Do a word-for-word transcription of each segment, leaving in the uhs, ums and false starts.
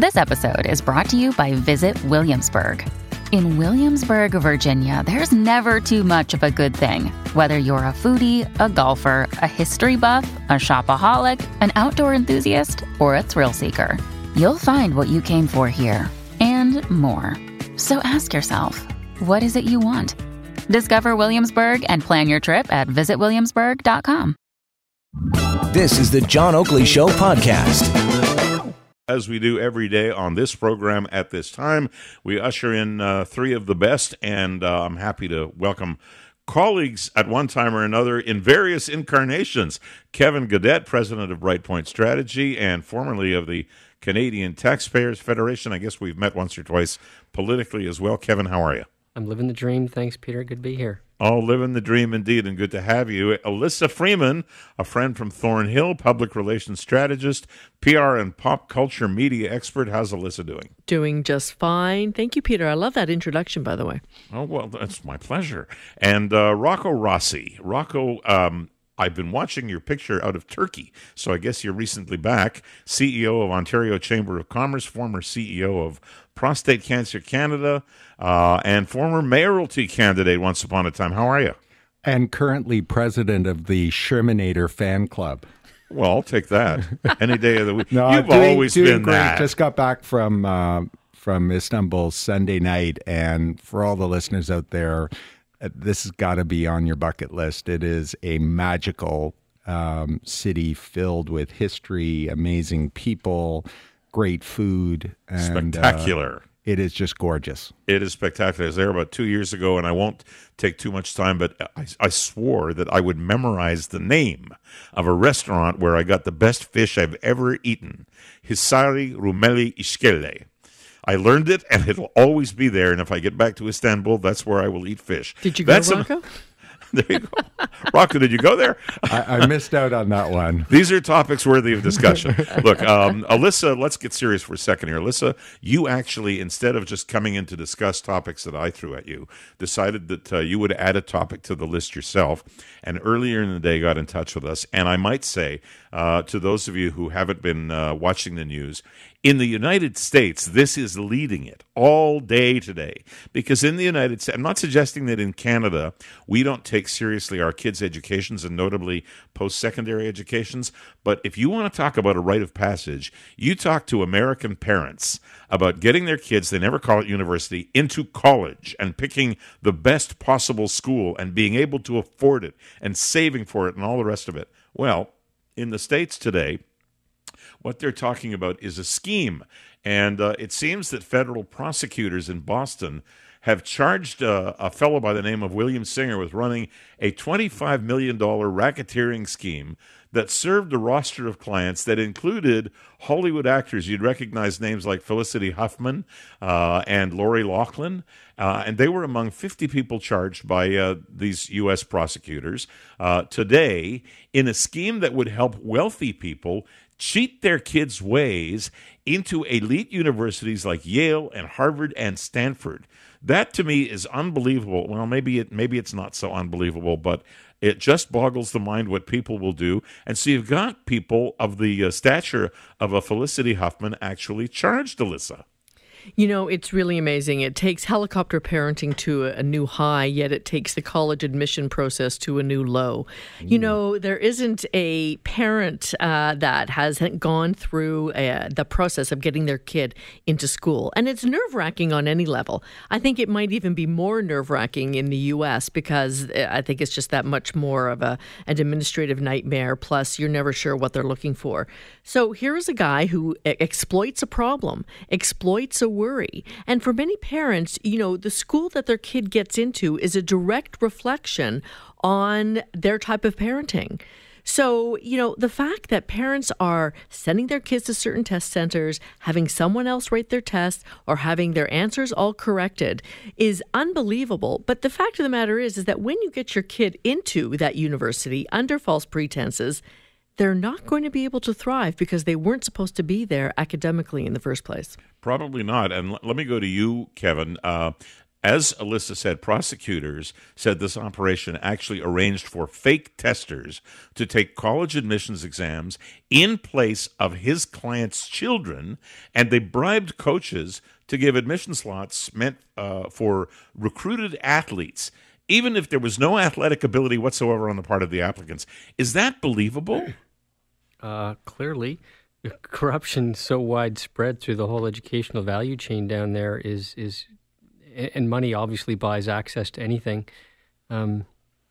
This episode is brought to you by Visit Williamsburg. In Williamsburg, Virginia, there's never too much of a good thing. Whether you're a foodie, a golfer, a history buff, a shopaholic, an outdoor enthusiast, or a thrill seeker, you'll find what you came for here and more. So ask yourself, what is it you want? Discover Williamsburg and plan your trip at visit williamsburg dot com. This is the John Oakley Show podcast. As we do every day on this program at this time, we usher in uh, three of the best, and uh, I'm happy to welcome colleagues at one time or another in various incarnations. Kevin Gaudette, president of Brightpoint Strategy and formerly of the Canadian Taxpayers Federation. I guess we've met once or twice politically as well. Kevin, how are you? I'm living the dream. Thanks, Peter. Good to be here. Oh, living the dream indeed, and good to have you. Alyssa Freeman, a friend from Thornhill, public relations strategist, P R and pop culture media expert. How's Alyssa doing? Doing just fine. Thank you, Peter. I love that introduction, by the way. Oh, well, that's my pleasure. And uh, Rocco Rossi. Rocco, um, I've been watching your picture out of Turkey, so I guess you're recently back. C E O of Ontario Chamber of Commerce, former C E O of Prostate Cancer Canada, uh, and former mayoralty candidate once upon a time. How are you? And currently president of the Shermanator fan club. Well, I'll take that any day of the week. No, You've doing, always doing been great. that. Just got back from uh, from Istanbul Sunday night, and for all the listeners out there, uh, this has got to be on your bucket list. It is a magical um, city filled with history, amazing people, great food. And, Spectacular. Uh, it is just gorgeous. It is spectacular. I was there about two years ago, and I won't take too much time, but I, I swore that I would memorize the name of a restaurant where I got the best fish I've ever eaten, Hisari Rumeli İşkele. I learned it, and it'll always be there, and if I get back to Istanbul, that's where I will eat fish. Did you go, that's Rocco? A, there you go. Rocco, did you go there? I, I missed out on that one. These are topics worthy of discussion. Look, um, Alyssa, let's get serious for a second here. Alyssa, you actually, instead of just coming in to discuss topics that I threw at you, decided that uh, you would add a topic to the list yourself, and earlier in the day got in touch with us. And I might say, uh, to those of you who haven't been uh, watching the news, in the United States, this is leading it all day today. Because in the United States, I'm not suggesting that in Canada we don't take seriously our kids' educations and notably post-secondary educations, but if you want to talk about a rite of passage, you talk to American parents about getting their kids, they never call it university, into college and picking the best possible school and being able to afford it and saving for it and all the rest of it. Well, in the States today, what they're talking about is a scheme, and uh, it seems that federal prosecutors in Boston have charged uh, a fellow by the name of William Singer with running a twenty-five million dollars racketeering scheme that served a roster of clients that included Hollywood actors. You'd recognize names like Felicity Huffman uh, and Lori Loughlin, uh, and they were among fifty people charged by uh, these U S prosecutors uh, today in a scheme that would help wealthy people cheat their kids' ways into elite universities like Yale and Harvard and Stanford. That to me is unbelievable. Well, maybe it maybe it's not so unbelievable, but it just boggles the mind what people will do. And so you've got people of the uh, stature of a Felicity Huffman actually charged, Alyssa. You know, it's really amazing. It takes helicopter parenting to a, a new high, yet it takes the college admission process to a new low. Mm. You know, there isn't a parent uh, that hasn't gone through uh, the process of getting their kid into school. And it's nerve-wracking on any level. I think it might even be more nerve-wracking in the U S because I think it's just that much more of a, an administrative nightmare. Plus, you're never sure what they're looking for. So here is a guy who exploits a problem, exploits a worry. And for many parents, you know, the school that their kid gets into is a direct reflection on their type of parenting. So, you know, the fact that parents are sending their kids to certain test centers, having someone else write their tests, or having their answers all corrected is unbelievable. But the fact of the matter is, is that when you get your kid into that university under false pretenses, they're not going to be able to thrive because they weren't supposed to be there academically in the first place. Probably not. And l- let me go to you, Kevin. Uh, As Alyssa said, prosecutors said this operation actually arranged for fake testers to take college admissions exams in place of his client's children, and they bribed coaches to give admission slots meant uh, for recruited athletes, even if there was no athletic ability whatsoever on the part of the applicants. Is that believable? Uh, clearly, corruption so widespread through the whole educational value chain down there is is, and money obviously buys access to anything. Um,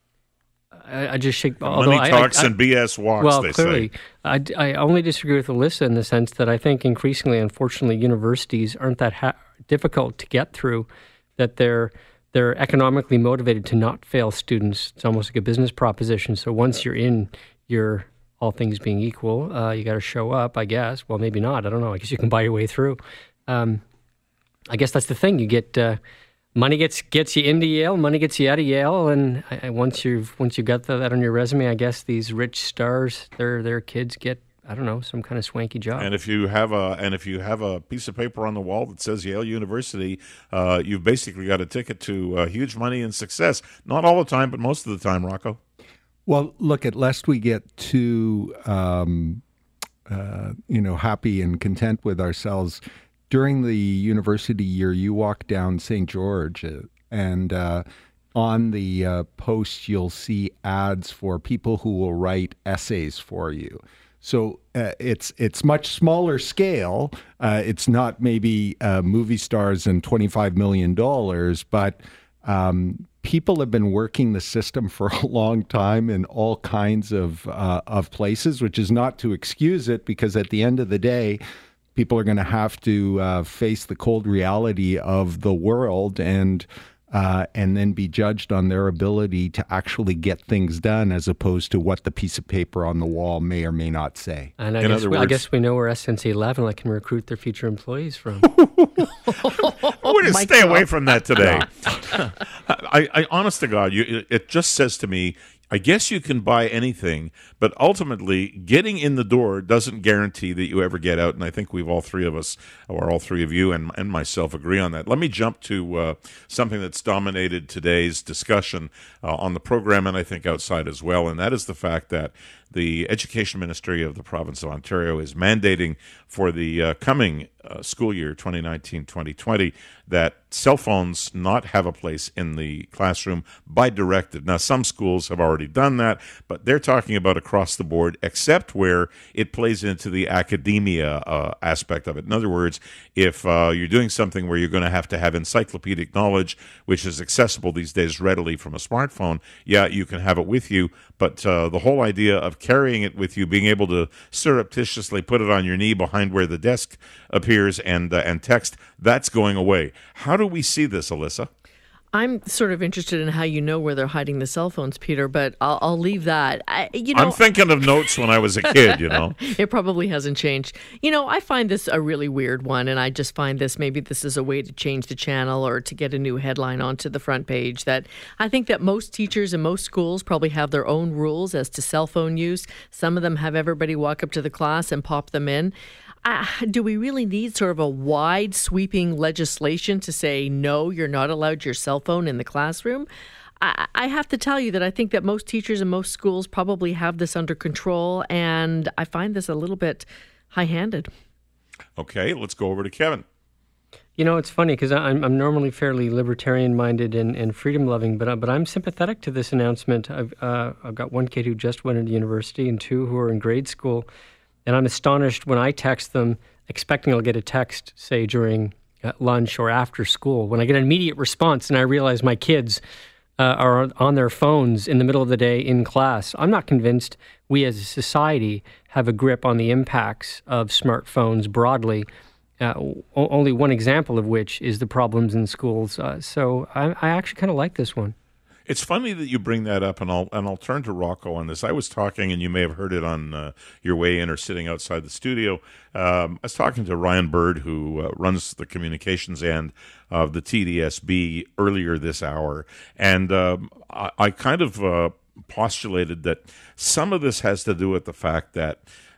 I, I just shake. Money I, talks I, I, and B S walks. Well, they clearly, say. I, I only disagree with Alyssa in the sense that I think increasingly, unfortunately, universities aren't that ha- difficult to get through. That they're they're economically motivated to not fail students. It's almost like a business proposition. So once you're in, you're all things being equal, uh, you got to show up, I guess. Well, maybe not. I don't know. I guess you can buy your way through. Um, I guess that's the thing. You get uh, money gets gets you into Yale, money gets you out of Yale, and I, I, once you've once you got the, that on your resume, I guess these rich stars, their their kids get, I don't know, some kind of swanky job. And if you have a and if you have a piece of paper on the wall that says Yale University, uh, you've basically got a ticket to uh, huge money and success. Not all the time, but most of the time, Rocco. Well, look, at lest we get too, um, uh, you know, happy and content with ourselves. During the university year, you walk down Saint George, uh, and uh, on the uh, posts, you'll see ads for people who will write essays for you. So uh, it's it's much smaller scale. Uh, it's not maybe uh, movie stars and twenty-five million dollars, but um, people have been working the system for a long time in all kinds of uh, of places, which is not to excuse it, because at the end of the day, people are going to have to uh, face the cold reality of the world and uh, and then be judged on their ability to actually get things done, as opposed to what the piece of paper on the wall may or may not say. And I, In guess other we, I words- guess we know where S N C eleven can recruit their future employees from. We're going to Mic stay drop. away from that today. I, I, honest to God, you, it just says to me, I guess you can buy anything, but ultimately getting in the door doesn't guarantee that you ever get out. And I think we've all three of us, or all three of you and, and myself, agree on that. Let me jump to uh, something that's dominated today's discussion uh, on the program, and I think outside as well, and that is the fact that the Education Ministry of the province of Ontario is mandating for the uh, coming uh, school year, twenty nineteen twenty twenty, that cell phones not have a place in the classroom by directive. Now, some schools have already done that, but they're talking about across the board, except where it plays into the academia uh, aspect of it. In other words, if uh, you're doing something where you're going to have to have encyclopedic knowledge, which is accessible these days readily from a smartphone, yeah, you can have it with you, but uh, the whole idea of carrying it with you, being able to surreptitiously put it on your knee behind where the desk appears and uh, and text, that's going away. How do we see this, Alyssa? I'm sort of interested in how you know where they're hiding the cell phones, Peter, but I'll, I'll leave that. I, you know, I'm thinking of notes when I was a kid, you know. It probably hasn't changed. You know, I find this a really weird one, and I just find this, maybe this is a way to change the channel or to get a new headline onto the front page. That I think that most teachers and most schools probably have their own rules as to cell phone use. Some of them have everybody walk up to the class and pop them in. Uh, do we really need sort of a wide sweeping legislation to say, no, you're not allowed your cell phone in the classroom? I, I have to tell you that I think that most teachers and most schools probably have this under control, and I find this a little bit high-handed. Okay, let's go over to Kevin. You know, it's funny because I'm, I'm normally fairly libertarian-minded and, and freedom-loving, but, I- but I'm sympathetic to this announcement. I've, uh, I've got one kid who just went into university and two who are in grade school. And I'm astonished when I text them, expecting I'll get a text, say, during uh, lunch or after school. When I get an immediate response and I realize my kids uh, are on their phones in the middle of the day in class, I'm not convinced we as a society have a grip on the impacts of smartphones broadly, uh, o- only one example of which is the problems in schools. Uh, so I, I actually kind of like this one. It's funny that you bring that up, and I'll and I'll turn to Rocco on this. I was talking, and you may have heard it on uh, your way in or sitting outside the studio. Um, I was talking to Ryan Bird, who uh, runs the communications end of the T D S B earlier this hour, and um, I, I kind of uh, postulated that some of this has to do with the fact that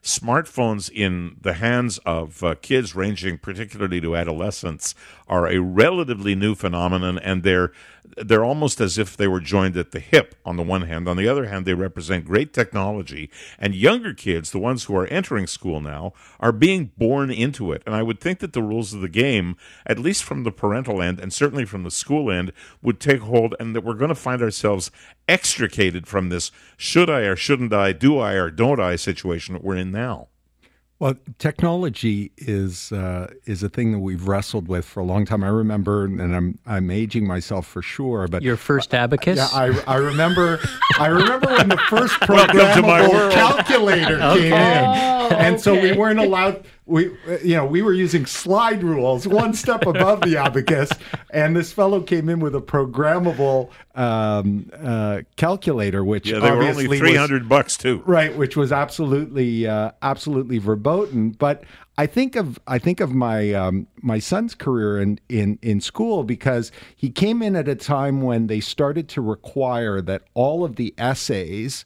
smartphones in the hands of uh, kids ranging particularly to adolescents are a relatively new phenomenon, and they're they're almost as if they were joined at the hip on the one hand. On the other hand, they represent great technology, and younger kids, the ones who are entering school now, are being born into it. And I would think that the rules of the game, at least from the parental end and certainly from the school end, would take hold, and that we're going to find ourselves extricated from this should I or shouldn't I, do I or don't I situation that we're in now. Well, technology is uh, is a thing that we've wrestled with for a long time. I remember, and I'm I'm aging myself for sure, but your first abacus. Uh, yeah, I I remember I remember when the first programmable calculator okay. came in, oh, and so okay. we weren't allowed. We you know we were using slide rules, one step above the abacus, and this fellow came in with a programmable um, uh, calculator, which yeah, they were obviously only three hundred bucks too, right? Which was absolutely uh, absolutely verboten. But I think of I think of my um, my son's career in, in in school, because he came in at a time when they started to require that all of the essays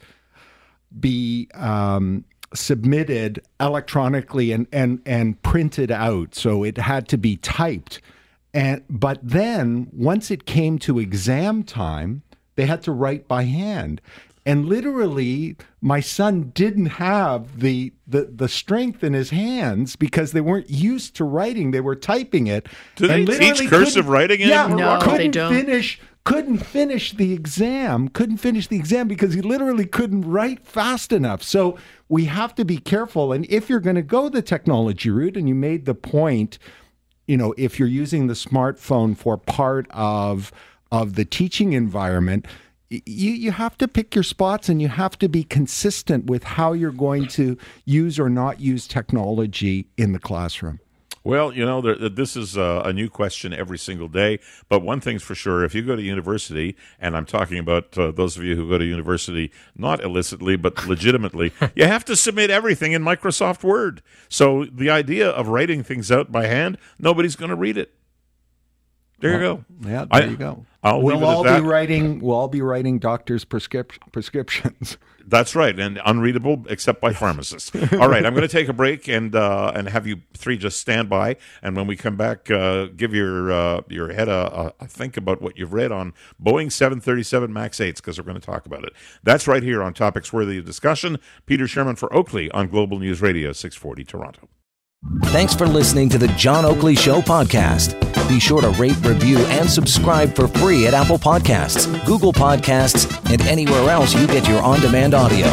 be um, submitted electronically and, and, and printed out. So it had to be typed. And but then once it came to exam time, they had to write by hand. And literally, my son didn't have the, the the strength in his hands because they weren't used to writing. They were typing it. Do they and teach cursive writing Yeah, anymore? No, couldn't they don't. finish. Couldn't finish the exam. Couldn't finish the exam because he literally couldn't write fast enough. So we have to be careful. And if you're going to go the technology route, and you made the point, you know, if you're using the smartphone for part of of the teaching environment, you you have to pick your spots, and you have to be consistent with how you're going to use or not use technology in the classroom. Well, you know, there, this is a, a new question every single day. But one thing's for sure, if you go to university, and I'm talking about uh, those of you who go to university not illicitly but legitimately, you have to submit everything in Microsoft Word. So the idea of writing things out by hand, nobody's going to read it. There you go. Yeah, there I, you go. I'll leave we'll it all at that. be writing. We'll all be writing doctors' prescrip- prescriptions. That's right, and unreadable except by pharmacists. All right, I'm going to take a break and uh, and have you three just stand by, and when we come back, uh, give your uh, your head a, a think about what you've read on Boeing seven thirty-seven MAX eights, because we're going to talk about it. That's right here on Topics Worthy of Discussion. Peter Sherman for Oakley on Global News Radio six forty Toronto. Thanks for listening to the John Oakley Show podcast. Be sure to rate, review, and subscribe for free at Apple Podcasts, Google Podcasts, and anywhere else you get your on-demand audio.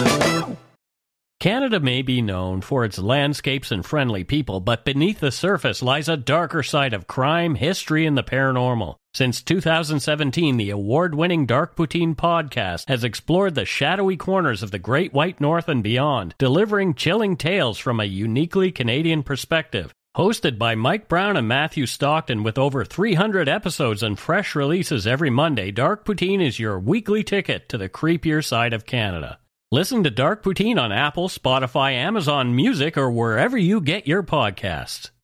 Canada may be known for its landscapes and friendly people, but beneath the surface lies a darker side of crime, history, and the paranormal. Since two thousand seventeen, the award-winning Dark Poutine podcast has explored the shadowy corners of the Great White North and beyond, delivering chilling tales from a uniquely Canadian perspective. Hosted by Mike Brown and Matthew Stockton, with over three hundred episodes and fresh releases every Monday, Dark Poutine is your weekly ticket to the creepier side of Canada. Listen to Dark Poutine on Apple, Spotify, Amazon Music, or wherever you get your podcasts.